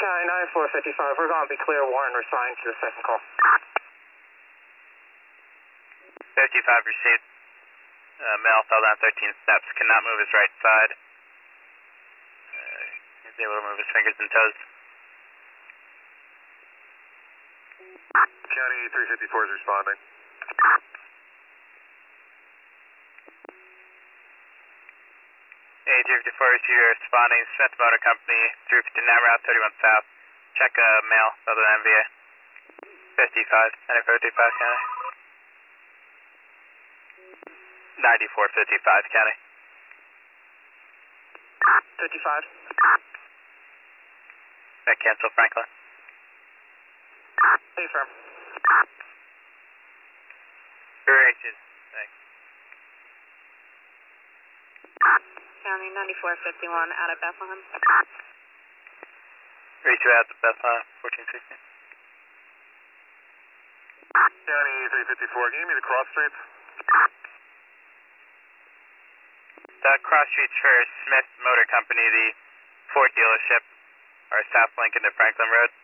County 9455, we're going to be clear. Warren responding to the second call. 55 received. Male fell down 13 steps, cannot move his right side. He's able to move his fingers and toes. County 354 is responding. A354 receiver responding. Smith Motor Company, 359 Route 31 South. Check male, other MVA. 55, 9455 County. 9455 County. 55. That cancel Franklin. Hey, firm. Reaches. Thanks. County 9451 out of Bethlehem. Reach out to Bethlehem, 1460. County 354, can you give me the cross streets? The cross streets for Smith Motor Company, the Ford dealership, are South Lincoln to Franklin Road.